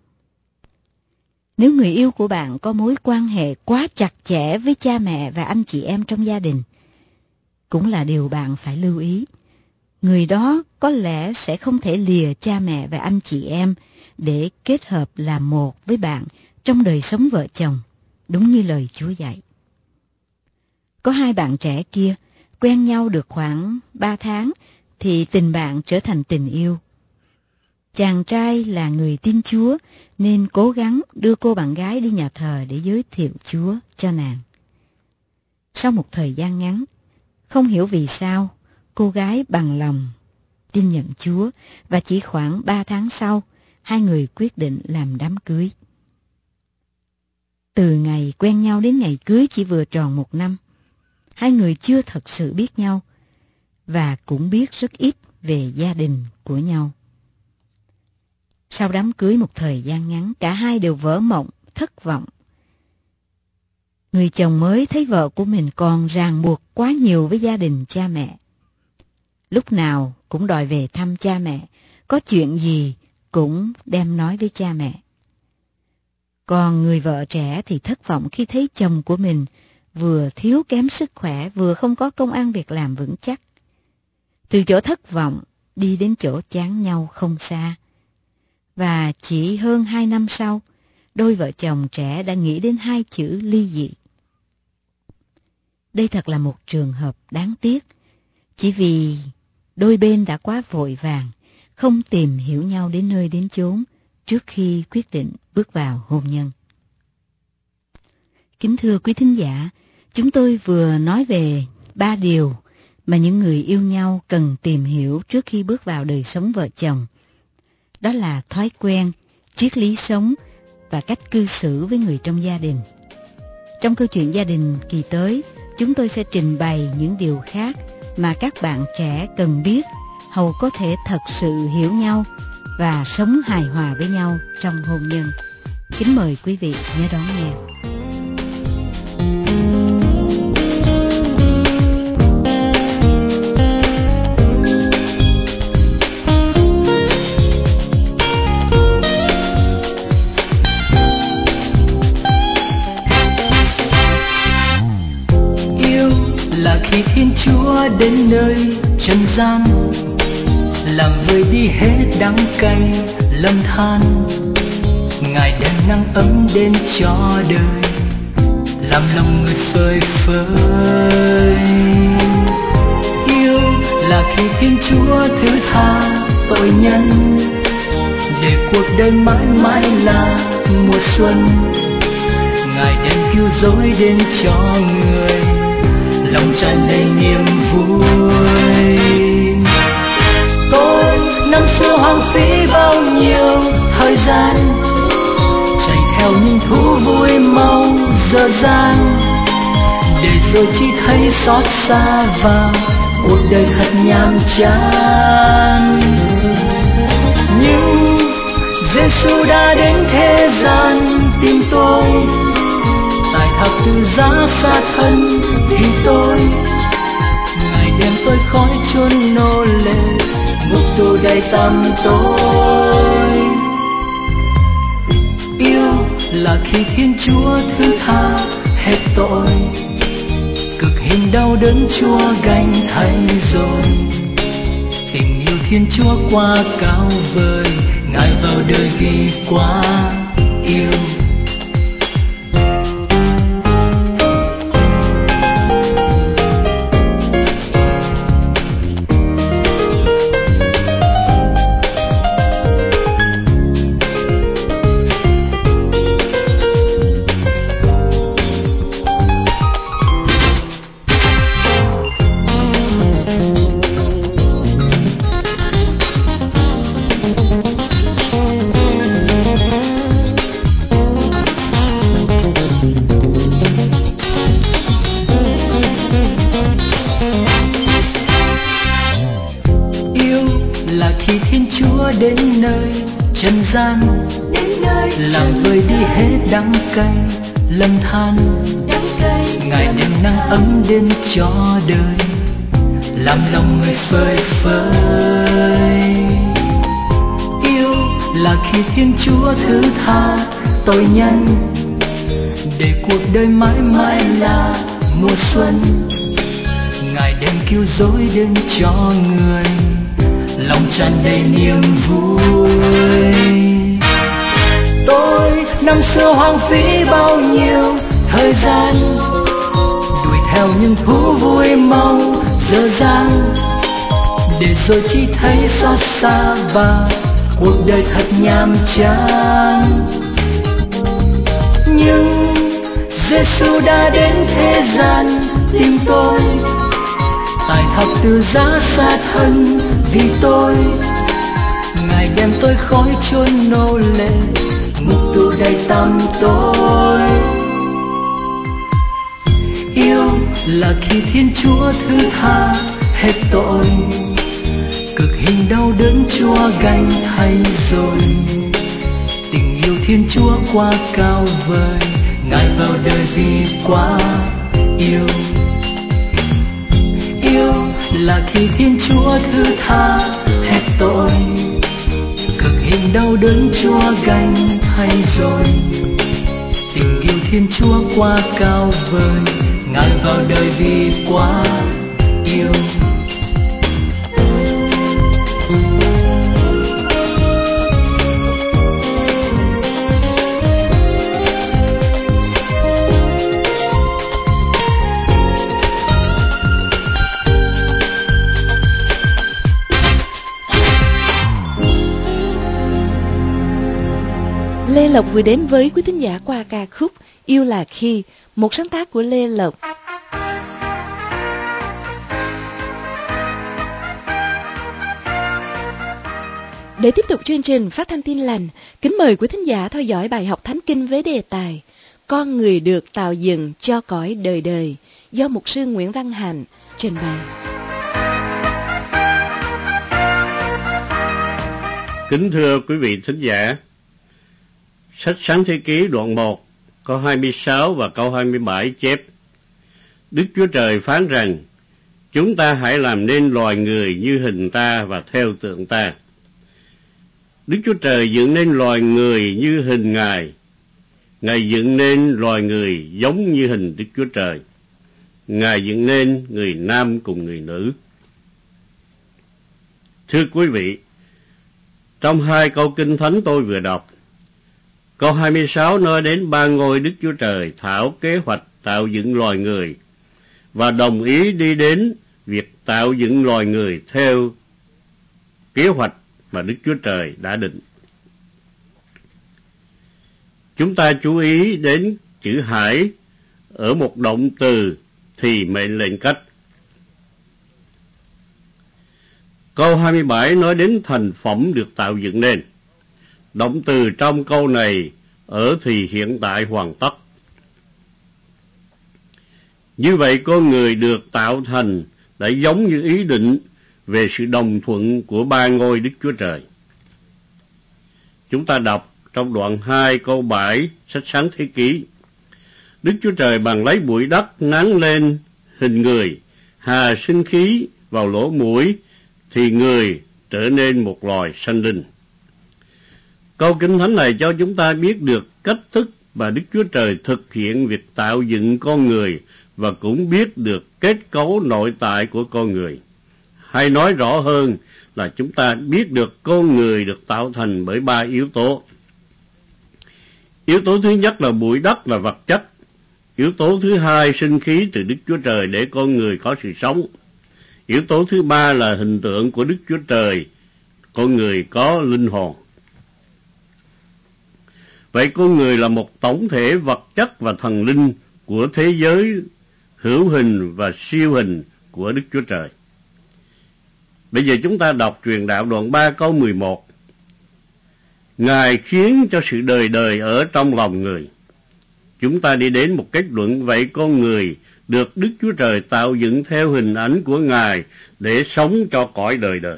Nếu người yêu của bạn có mối quan hệ quá chặt chẽ với cha mẹ và anh chị em trong gia đình, cũng là điều bạn phải lưu ý. Người đó có lẽ sẽ không thể lìa cha mẹ và anh chị em để kết hợp làm một với bạn trong đời sống vợ chồng, đúng như lời Chúa dạy. Có hai bạn trẻ kia quen nhau được khoảng 3 tháng thì tình bạn trở thành tình yêu. Chàng trai là người tin Chúa nên cố gắng đưa cô bạn gái đi nhà thờ để giới thiệu Chúa cho nàng. Sau một thời gian ngắn, không hiểu vì sao, cô gái bằng lòng tin nhận Chúa và chỉ khoảng 3 tháng sau, hai người quyết định làm đám cưới. Từ ngày quen nhau đến ngày cưới chỉ vừa tròn 1 năm. Hai người chưa thật sự biết nhau và cũng biết rất ít về gia đình của nhau. Sau đám cưới một thời gian ngắn, cả hai đều vỡ mộng, thất vọng. Người chồng mới thấy vợ của mình còn ràng buộc quá nhiều với gia đình cha mẹ. Lúc nào cũng đòi về thăm cha mẹ, có chuyện gì cũng đem nói với cha mẹ. Còn người vợ trẻ thì thất vọng khi thấy chồng của mình vừa thiếu kém sức khỏe, vừa không có công ăn việc làm vững chắc. Từ chỗ thất vọng đi đến chỗ chán nhau không xa. Và chỉ hơn 2 năm sau, đôi vợ chồng trẻ đã nghĩ đến 2 chữ ly dị. Đây thật là một trường hợp đáng tiếc, chỉ vì đôi bên đã quá vội vàng, không tìm hiểu nhau đến nơi đến chốn trước khi quyết định bước vào hôn nhân. Kính thưa quý thính giả, chúng tôi vừa nói về 3 điều mà những người yêu nhau cần tìm hiểu trước khi bước vào đời sống vợ chồng. Đó là thói quen, triết lý sống và cách cư xử với người trong gia đình. Trong câu chuyện gia đình kỳ tới, chúng tôi sẽ trình bày những điều khác mà các bạn trẻ cần biết hầu có thể thật sự hiểu nhau và sống hài hòa với nhau trong hôn nhân. Kính mời quý vị nhớ đón nghe. Khi Thiên Chúa đến nơi trần gian, làm vơi đi hết đắng cay lầm than, Ngài đem nắng ấm đến cho đời, làm lòng người phơi phới. Yêu là khi Thiên Chúa thứ tha tội nhân, để cuộc đời mãi mãi là mùa xuân. Ngài đem cứu rỗi đến cho người, lòng tràn đầy niềm vui. Tôi năm xưa hoang phí bao nhiêu thời gian, chạy theo những thú vui mau dở dang, để rồi chỉ thấy xót xa và cuộc đời thật nhàm chán. Nhưng Giêsu đã đến thế gian tìm tôi, tại thập tự giá xa thân vì tôi. Ngài đem tôi khỏi chốn nô lệ, ngục tù đầy tăm tối. Yêu là khi Thiên Chúa thứ tha hết tội, cực hình đau đớn Chúa gánh thay rồi. Tình yêu Thiên Chúa quá cao vời, Ngài vào đời vì quá yêu. Đến nơi trần gian, làm vơi đi hết đắng cay lầm than. Ngài đem nắng ấm đến cho đời, làm lòng người phơi phới. Yêu là khi Thiên Chúa thứ tha tội nhân, để cuộc đời mãi mãi là mùa xuân. Ngài đem cứu rỗi đến cho người, lòng tràn đầy niềm vui. Tôi năm xưa hoang phí bao nhiêu thời gian, đuổi theo những thú vui mau dở dang, để rồi chỉ thấy xót xa và cuộc đời thật nhàm chán. Nhưng Giêsu đã đến thế gian tìm tôi, tại thập tự giá xa thân vì tôi. Ngài đem tôi khỏi chốn nô lệ, ngục tù đầy tăm tối. Yêu là khi Thiên Chúa thứ tha hết tội, cực hình đau đớn Chúa gánh thay rồi. Tình yêu Thiên Chúa quá cao vời, Ngài vào đời vì quá yêu. Yêu là khi Thiên Chúa thứ tha hết tội, cực hình đau đớn Chúa gánh thay rồi. Tình yêu Thiên Chúa quá cao vời, Ngài vào đời vì quá yêu. Lê Lộc vừa đến với quý thính giả qua ca khúc Yêu là khi, một sáng tác của Lê Lộc. Để tiếp tục chương trình phát thanh Tin Lành, kính mời quý thính giả theo dõi bài học Thánh Kinh với đề tài Con người được tạo dựng cho cõi đời đời, do mục sư Nguyễn Văn Hạnh trình bày. Kính thưa quý vị thính giả, sách Sáng Thế Ký đoạn 1, câu 26 và câu 27 chép: Đức Chúa Trời phán rằng, chúng ta hãy làm nên loài người như hình ta và theo tượng ta. Đức Chúa Trời dựng nên loài người như hình Ngài. Ngài dựng nên loài người giống như hình Đức Chúa Trời. Ngài dựng nên người nam cùng người nữ. Thưa quý vị, trong hai câu Kinh Thánh tôi vừa đọc, câu 26 nói đến ba ngôi Đức Chúa Trời thảo kế hoạch tạo dựng loài người và đồng ý đi đến việc tạo dựng loài người theo kế hoạch mà Đức Chúa Trời đã định. Chúng ta chú ý đến chữ hãy ở một động từ thì mệnh lệnh cách. Câu 27 nói đến thành phẩm được tạo dựng nên. Động từ trong câu này ở thì hiện tại hoàn tất. Như vậy con người được tạo thành đã giống như ý định về sự đồng thuận của ba ngôi Đức Chúa Trời. Chúng ta đọc trong đoạn 2 câu 7 sách Sáng Thế Ký: Đức Chúa Trời bằng lấy bụi đất nắn lên hình người, hà sinh khí vào lỗ mũi, thì người trở nên một loài sanh linh. Câu Kinh Thánh này cho chúng ta biết được cách thức mà Đức Chúa Trời thực hiện việc tạo dựng con người, và cũng biết được kết cấu nội tại của con người. Hay nói rõ hơn là chúng ta biết được con người được tạo thành bởi ba yếu tố. Yếu tố thứ nhất là bụi đất là vật chất. Yếu tố thứ hai sinh khí từ Đức Chúa Trời để con người có sự sống. Yếu tố thứ ba là hình tượng của Đức Chúa Trời, con người có linh hồn. Vậy con người là một tổng thể vật chất và thần linh của thế giới hữu hình và siêu hình của Đức Chúa Trời. Bây giờ chúng ta đọc Truyền Đạo đoạn 3 câu 11. Ngài khiến cho sự đời đời ở trong lòng người. Chúng ta đi đến một kết luận, vậy con người được Đức Chúa Trời tạo dựng theo hình ảnh của Ngài để sống cho cõi đời đời.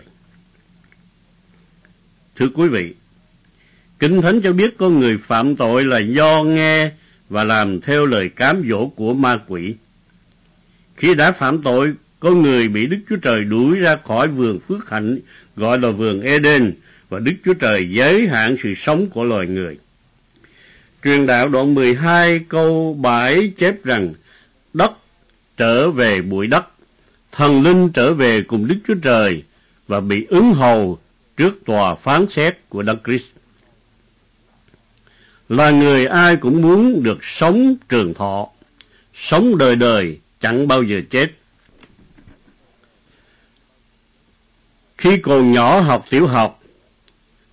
Thưa quý vị, Kinh Thánh cho biết con người phạm tội là do nghe và làm theo lời cám dỗ của ma quỷ. Khi đã phạm tội, con người bị Đức Chúa Trời đuổi ra khỏi vườn phước hạnh gọi là vườn Eden, và Đức Chúa Trời giới hạn sự sống của loài người. Truyền Đạo đoạn 12 câu 7 chép rằng đất trở về bụi đất, thần linh trở về cùng Đức Chúa Trời và bị ứng hầu trước tòa phán xét của Đấng Christ. Là người ai cũng muốn được sống trường thọ, sống đời đời chẳng bao giờ chết. Khi còn nhỏ học tiểu học,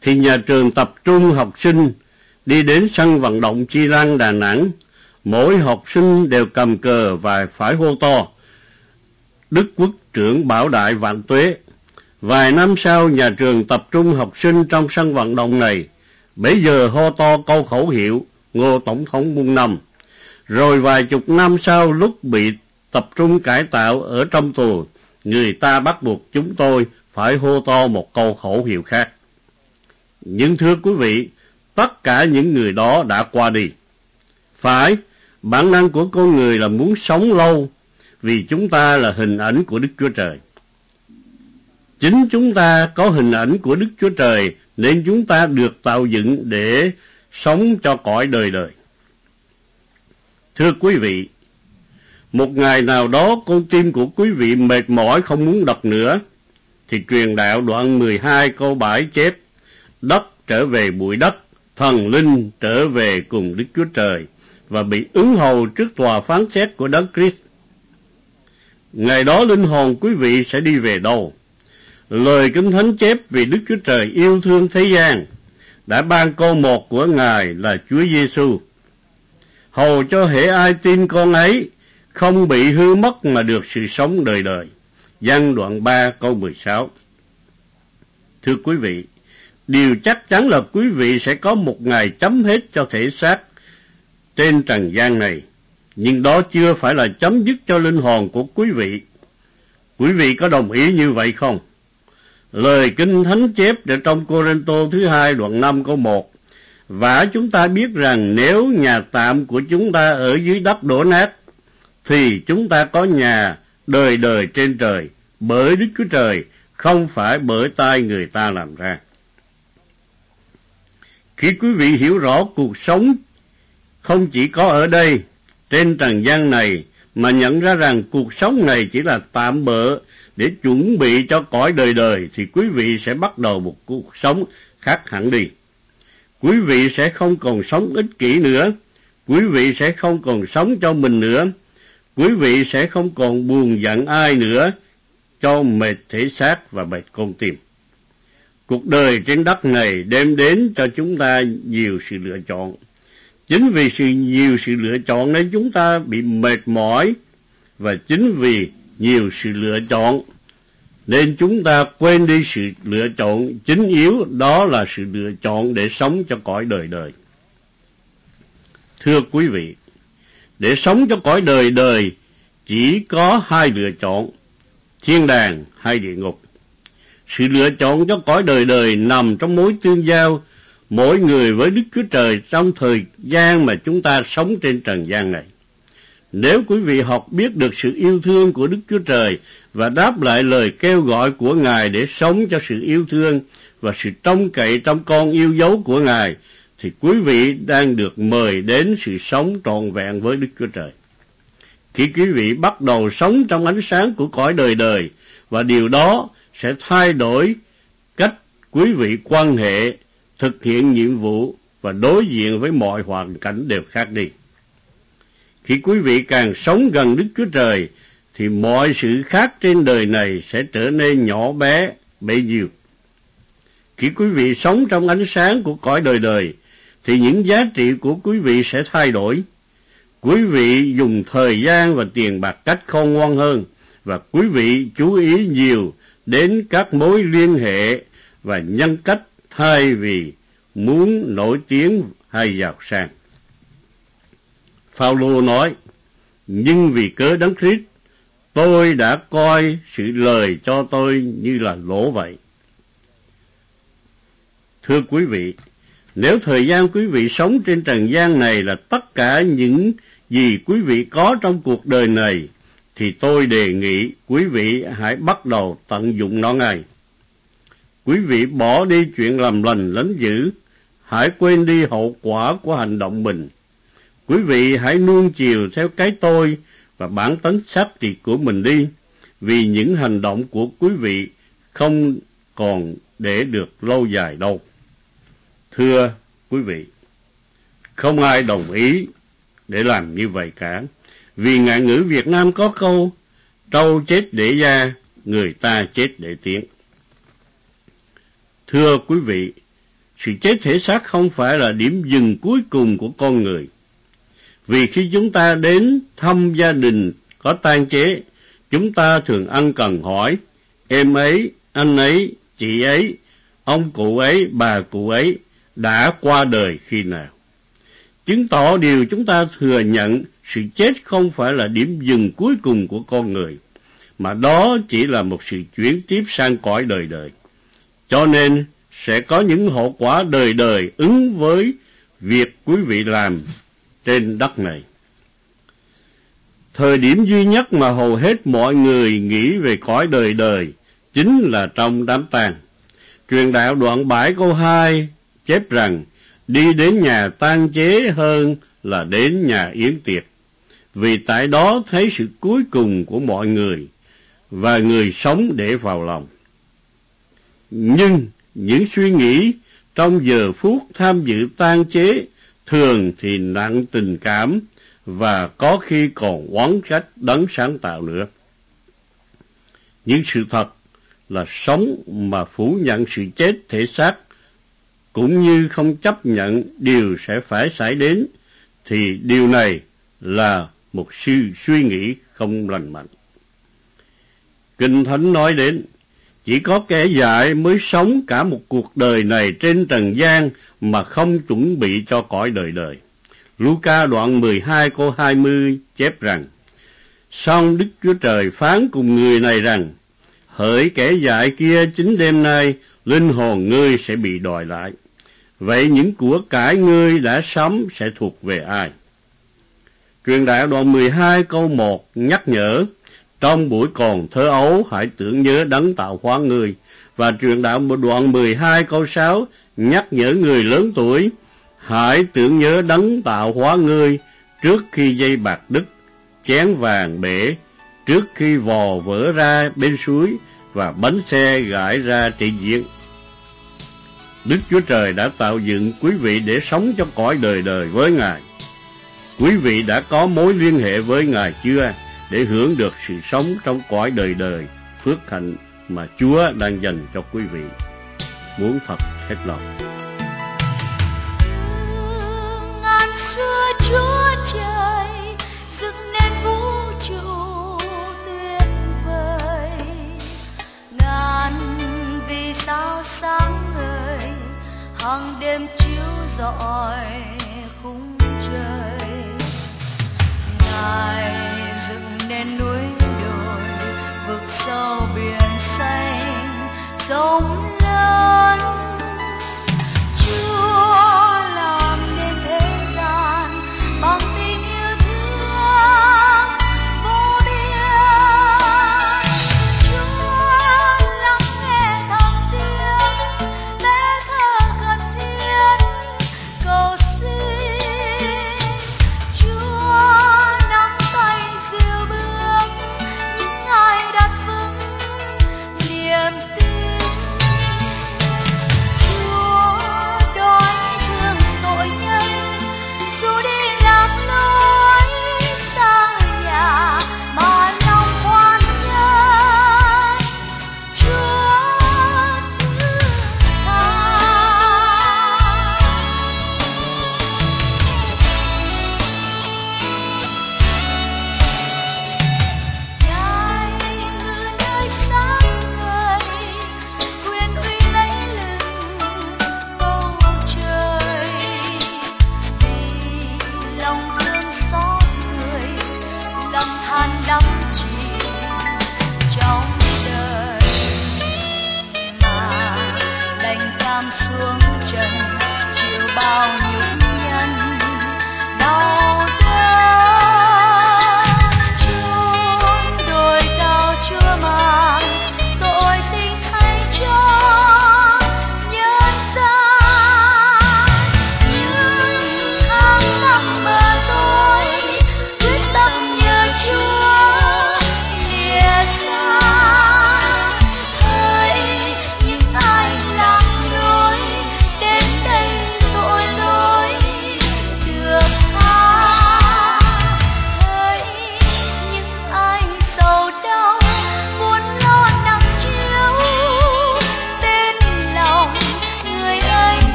thì nhà trường tập trung học sinh đi đến sân vận động Chi Lăng Đà Nẵng. Mỗi học sinh đều cầm cờ và phải hô to: Đức Quốc trưởng Bảo Đại vạn tuế. Vài năm sau, nhà trường tập trung học sinh trong sân vận động này, bấy giờ hô to câu khẩu hiệu Ngô Tổng thống muôn năm. Rồi vài chục năm sau, lúc bị tập trung cải tạo ở trong tù, người ta bắt buộc chúng tôi phải hô to một câu khẩu hiệu khác. Nhưng thưa quý vị, tất cả những người đó đã qua đi. Phải, bản năng của con người là muốn sống lâu, vì chúng ta là hình ảnh của Đức Chúa Trời. Chính chúng ta có hình ảnh của Đức Chúa Trời, nên chúng ta được tạo dựng để sống cho cõi đời đời. Thưa quý vị, một ngày nào đó con tim của quý vị mệt mỏi không muốn đọc nữa, thì truyền đạo đoạn 12 câu 7 chép: Đất trở về bụi đất, thần linh trở về cùng Đức Chúa Trời, và bị ứng hầu trước tòa phán xét của Đấng Christ. Ngày đó linh hồn quý vị sẽ đi về đâu? Lời Kinh Thánh chép vì Đức Chúa Trời yêu thương thế gian, đã ban con một của Ngài là Chúa Giêsu, hầu cho hễ ai tin con ấy không bị hư mất mà được sự sống đời đời. Giăng đoạn 3 câu 16. Thưa quý vị, điều chắc chắn là quý vị sẽ có một ngày chấm hết cho thể xác trên trần gian này, nhưng đó chưa phải là chấm dứt cho linh hồn của quý vị. Quý vị có đồng ý như vậy không? Lời Kinh Thánh chép ở trong Cô-rinh-tô thứ 2 đoạn 5 câu 1: Và chúng ta biết rằng nếu nhà tạm của chúng ta ở dưới đất đổ nát, thì chúng ta có nhà đời đời trên trời, bởi Đức Chúa Trời, không phải bởi tay người ta làm ra. Khi quý vị hiểu rõ cuộc sống không chỉ có ở đây, trên trần gian này, mà nhận ra rằng cuộc sống này chỉ là tạm bợ để chuẩn bị cho cõi đời đời, thì quý vị sẽ bắt đầu một cuộc sống khác hẳn đi. Quý vị sẽ không còn sống ích kỷ nữa, quý vị sẽ không còn sống cho mình nữa, quý vị sẽ không còn buồn giận ai nữa, cho mệt thể xác và mệt con tim. Cuộc đời trên đất này đem đến cho chúng ta nhiều sự lựa chọn. Chính vì nhiều sự lựa chọn nên chúng ta bị mệt mỏi, và chính vì nhiều sự lựa chọn nên chúng ta quên đi sự lựa chọn chính yếu, đó là sự lựa chọn để sống cho cõi đời đời. Thưa quý vị, để sống cho cõi đời đời chỉ có hai lựa chọn: thiên đàng hay địa ngục. Sự lựa chọn cho cõi đời đời nằm trong mối tương giao mỗi người với Đức Chúa Trời trong thời gian mà chúng ta sống trên trần gian này. Nếu quý vị học biết được sự yêu thương của Đức Chúa Trời và đáp lại lời kêu gọi của Ngài để sống cho sự yêu thương và sự trông cậy trong con yêu dấu của Ngài, thì quý vị đang được mời đến sự sống trọn vẹn với Đức Chúa Trời. Khi quý vị bắt đầu sống trong ánh sáng của cõi đời đời, và điều đó sẽ thay đổi cách quý vị quan hệ, thực hiện nhiệm vụ và đối diện với mọi hoàn cảnh đều khác đi. Khi quý vị càng sống gần Đức Chúa Trời, thì mọi sự khác trên đời này sẽ trở nên nhỏ bé bấy nhiêu. Khi quý vị sống trong ánh sáng của cõi đời đời, thì những giá trị của quý vị sẽ thay đổi. Quý vị dùng thời gian và tiền bạc cách khôn ngoan hơn, và quý vị chú ý nhiều đến các mối liên hệ và nhân cách thay vì muốn nổi tiếng hay giàu sang. Phao-lô nói: Nhưng vì cớ Đấng Christ, tôi đã coi sự lời cho tôi như là lỗ vậy. Thưa quý vị, nếu thời gian quý vị sống trên trần gian này là tất cả những gì quý vị có trong cuộc đời này, thì tôi đề nghị quý vị hãy bắt đầu tận dụng nó ngay. Quý vị bỏ đi chuyện làm lành lánh dữ, hãy quên đi hậu quả của hành động mình. Quý vị hãy nuông chiều theo cái tôi và bản tính xác thịt của mình đi, vì những hành động của quý vị không còn để được lâu dài đâu. Thưa quý vị, không ai đồng ý để làm như vậy cả, vì ngạn ngữ Việt Nam có câu: trâu chết để da, người ta chết để tiếng. Thưa quý vị, sự chết thể xác không phải là điểm dừng cuối cùng của con người. Vì khi chúng ta đến thăm gia đình có tang chế, chúng ta thường ân cần hỏi, em ấy, anh ấy, chị ấy, ông cụ ấy, bà cụ ấy đã qua đời khi nào. Chứng tỏ điều chúng ta thừa nhận sự chết không phải là điểm dừng cuối cùng của con người, mà đó chỉ là một sự chuyển tiếp sang cõi đời đời. Cho nên sẽ có những hậu quả đời đời ứng với việc quý vị làm trên đất này. Thời điểm duy nhất mà hầu hết mọi người nghĩ về cõi đời đời chính là trong đám tang. Truyền đạo đoạn 7 câu 2 chép rằng đi đến nhà tang chế hơn là đến nhà yến tiệc, vì tại đó thấy sự cuối cùng của mọi người và người sống để vào lòng. Nhưng những suy nghĩ trong giờ phút tham dự tang chế thường thì nặng tình cảm và có khi còn oán trách đấng sáng tạo nữa. Nhưng sự thật là sống mà phủ nhận sự chết thể xác cũng như không chấp nhận điều sẽ phải xảy đến, thì điều này là một suy nghĩ không lành mạnh. Kinh Thánh nói đến, chỉ có kẻ dại mới sống cả một cuộc đời này trên trần gian mà không chuẩn bị cho cõi đời đời. Luca đoạn 12 câu 20 chép rằng, song Đức Chúa Trời phán cùng người này rằng, hỡi kẻ dại kia, chính đêm nay linh hồn ngươi sẽ bị đòi lại. Vậy những của cải ngươi đã sắm sẽ thuộc về ai? Truyền đạo đoạn 12 câu 1 nhắc nhở, trong buổi còn thơ ấu hãy tưởng nhớ đấng tạo hóa ngươi. Và truyền đạo đoạn 12 câu 6 nhắc nhở người lớn tuổi, hãy tưởng nhớ đấng tạo hóa ngươi trước khi dây bạc đứt, chén vàng bể, trước khi vò vỡ ra bên suối và bánh xe gãi ra trên giếng. Đức Chúa Trời đã tạo dựng quý vị để sống trong cõi đời đời với Ngài. Quý vị đã có mối liên hệ với Ngài chưa để hưởng được sự sống trong cõi đời đời, phước hạnh mà Chúa đang dành cho quý vị? Muốn thật hết lòng. Ngàn xưa Chúa Trời dựng nên vũ trụ tuyệt vời, ngàn vì sao sáng ngời hàng đêm chiếu rọi khung trời. Ngài dựng nên núi đồi, vực sâu biển xanh, sông lớn. Chúa làm nên thế gian bằng tình yêu thương vô biên. Chúa lắng nghe thầm tiếng bé thơ gần thiên, cầu xin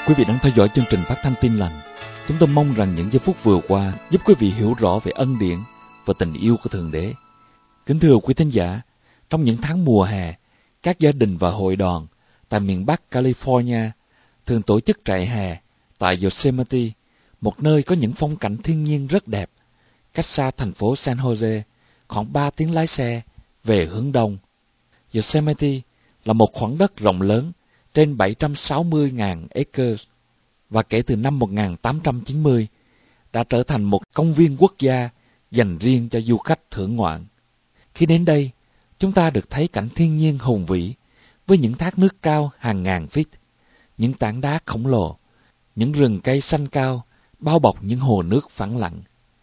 Quý vị đang theo dõi chương trình phát thanh Tin Lành. Chúng tôi mong rằng những giây phút vừa qua giúp quý vị hiểu rõ về ân điển và tình yêu của Thượng Đế. Kính thưa quý thính giả, trong những tháng mùa hè, các gia đình và hội đoàn tại miền Bắc California thường tổ chức trại hè tại Yosemite, một nơi có những phong cảnh thiên nhiên rất đẹp, cách xa thành phố San Jose khoảng 3 tiếng lái xe về hướng đông. Yosemite là một khoảng đất rộng lớn trên 760.000 acres và kể từ năm 1890 đã trở thành một công viên quốc gia dành riêng cho du khách thưởng ngoạn. Khi đến đây, chúng ta được thấy cảnh thiên nhiên hùng vĩ với những thác nước cao hàng ngàn feet, những tảng đá khổng lồ, những rừng cây xanh cao bao bọc những hồ nước phẳng lặng.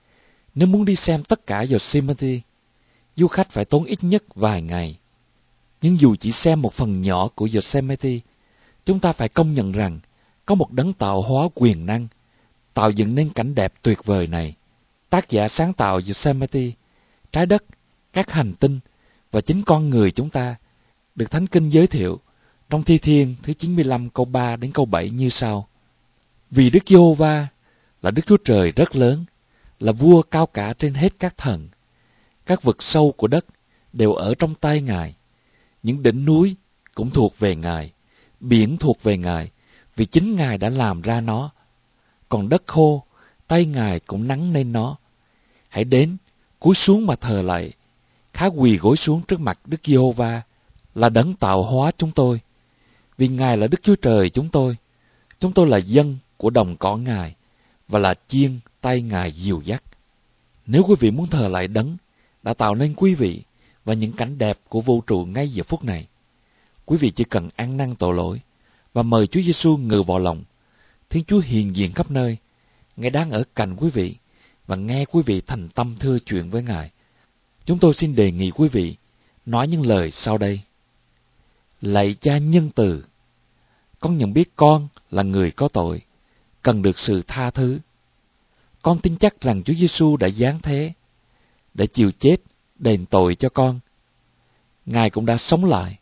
Nếu muốn đi xem tất cả Yosemite, du khách phải tốn ít nhất vài ngày. Nhưng dù chỉ xem một phần nhỏ của Yosemite, chúng ta phải công nhận rằng có một đấng tạo hóa quyền năng tạo dựng nên cảnh đẹp tuyệt vời này. Tác giả sáng tạo Yosemite, trái đất, các hành tinh và chính con người chúng ta được Thánh Kinh giới thiệu trong Thi Thiên thứ 95 câu 3 đến câu 7 như sau. Vì Đức Giê-hô-va là Đức Chúa Trời rất lớn, là vua cao cả trên hết các thần. Các vực sâu của đất đều ở trong tay Ngài. Những đỉnh núi cũng thuộc về Ngài, biển thuộc về Ngài, vì chính Ngài đã làm ra nó. Còn đất khô, tay Ngài cũng nắn nên nó. Hãy đến, cúi xuống mà thờ lạy, khá quỳ gối xuống trước mặt Đức Giê-hô-va, là đấng tạo hóa chúng tôi. Vì Ngài là Đức Chúa Trời chúng tôi là dân của đồng cỏ Ngài, và là chiên tay Ngài dìu dắt. Nếu quý vị muốn thờ lại đấng đã tạo nên quý vị và những cảnh đẹp của vũ trụ ngay giờ phút này, quý vị chỉ cần ăn năn tội lỗi và mời Chúa Giêsu ngự vào lòng. Thiên Chúa hiện diện khắp nơi, Ngài đang ở cạnh quý vị và nghe quý vị thành tâm thưa chuyện với Ngài. Chúng tôi xin đề nghị quý vị nói những lời sau đây. Lạy Cha nhân từ, con nhận biết con là người có tội, cần được sự tha thứ. Con tin chắc rằng Chúa Giêsu đã giáng thế để chịu chết đền tội cho con. Ngài cũng đã sống lại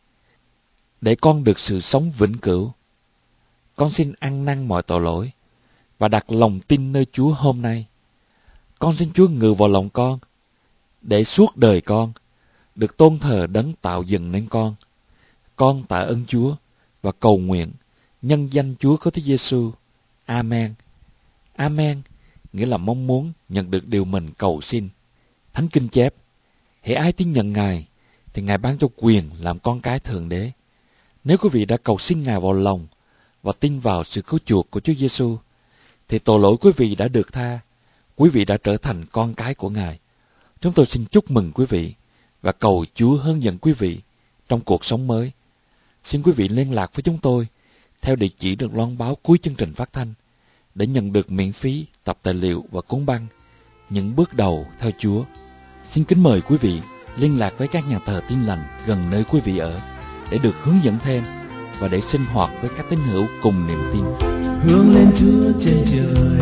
để con được sự sống vĩnh cửu. Con xin ăn năn mọi tội lỗi và đặt lòng tin nơi Chúa hôm nay. Con xin Chúa ngự vào lòng con để suốt đời con được tôn thờ đấng tạo dựng nên con. Con tạ ơn Chúa và cầu nguyện nhân danh Chúa Cứu Thế Giêsu. Amen. Amen nghĩa là mong muốn nhận được điều mình cầu xin. Thánh Kinh chép, hễ ai tin nhận Ngài thì Ngài ban cho quyền làm con cái Thượng Đế. Nếu quý vị đã cầu xin Ngài vào lòng và tin vào sự cứu chuộc của Chúa Giêsu, thì tội lỗi quý vị đã được tha. Quý vị đã trở thành con cái của Ngài. Chúng tôi xin chúc mừng quý vị và cầu Chúa hướng dẫn quý vị trong cuộc sống mới. Xin quý vị liên lạc với chúng tôi theo địa chỉ được loan báo cuối chương trình phát thanh để nhận được miễn phí tập tài liệu và cuốn băng Những bước đầu theo Chúa. Xin kính mời quý vị liên lạc với các nhà thờ Tin Lành gần nơi quý vị ở để được hướng dẫn thêm và để sinh hoạt với các tín hữu cùng niềm tin. Hướng lên Chúa trên trời,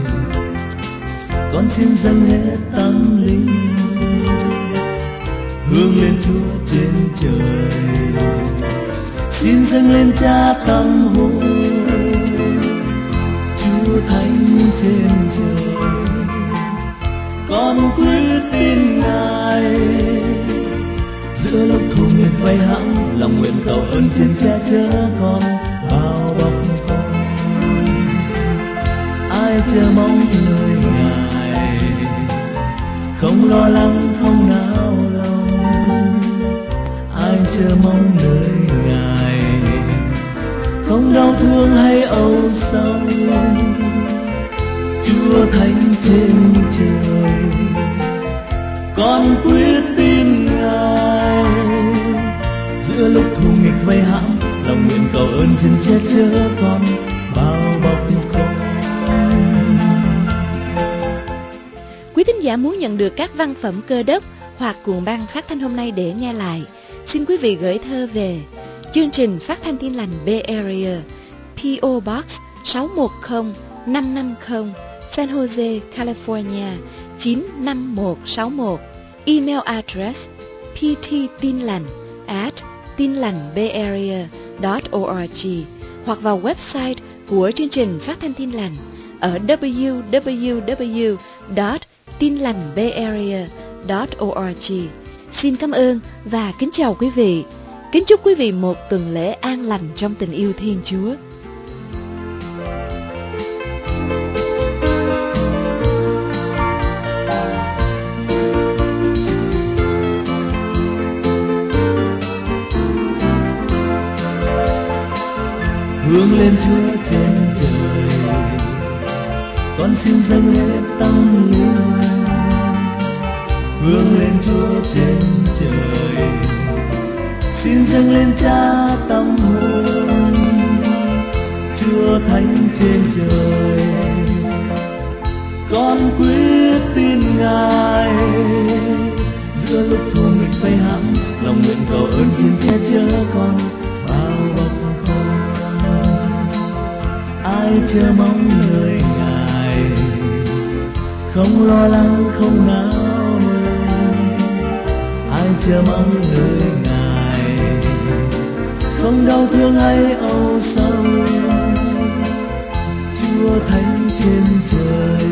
con xin dâng hết tâm linh. Hướng lên Chúa trên trời, xin dâng lên Cha tâm hồn. Chúa Thánh trên trời, con quyết tin Ngài. Giữa lúc thù nghịch vây hãm, lòng nguyện cầu ơn trên che chở con, bao bọc con. Ai chờ mong lời Ngài, không lo lắng không nao lòng. Ai chờ mong lời Ngài, không đau thương hay âu sầu. Chúa Thánh trên trời, con quyết tin Ngài. Giữa lúc thù nghịch vây hãm, lòng nguyện cầu ơn trên che chở con, bao bọc con. Quý thính giả muốn nhận được các văn phẩm Cơ Đốc hoặc cuộn băng phát thanh hôm nay để nghe lại, xin quý vị gửi thơ về chương trình phát thanh Tin Lành Bay Area, P.O. Box 610550, San Jose, California 95161. Email address pttinlành@tinlành.bayarea.org hoặc vào website của chương trình Phát thanh Tin Lành ở www.tinlành.org. Xin cảm ơn và kính chào quý vị. Kính chúc quý vị một tuần lễ an lành trong tình yêu Thiên Chúa. Hướng lên Chúa trên trời, con xin dâng hết tâm linh. Hướng lên Chúa trên trời, xin dâng lên Cha tâm hồn. Chúa Thánh trên trời, con quyết tin Ngài. Giữa lúc thù nghịch vây hãm, lòng nguyện cầu ơn xin che chở con, bao bọc con. Ai chờ mong lời Ngài, không lo lắng không nao nương. Ai chờ mong lời Ngài, không đau thương hay âu sầu. Chúa Thánh trên trời,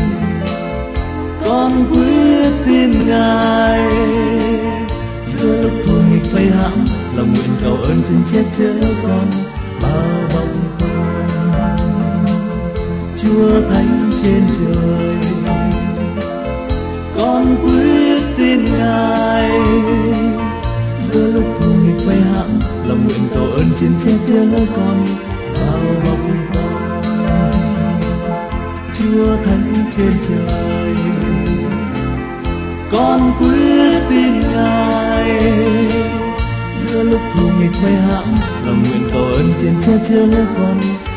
con quyết tin Ngài. Giữa lúc thù nghịch vây hãm, lòng nguyện cầu ơn xin che chở con, bao bọc con. Chúa Thánh trên trời, con quyết tin Ngài. Giữa lúc thù nghịch vây hãm, lòng nguyện cầu ơn xin che chở con, bao bọc con. Chúa Thánh trên trời, con quyết tin Ngài. Giữa lúc thù nghịch vây hãm, lòng nguyện cầu ơn xin che chở con,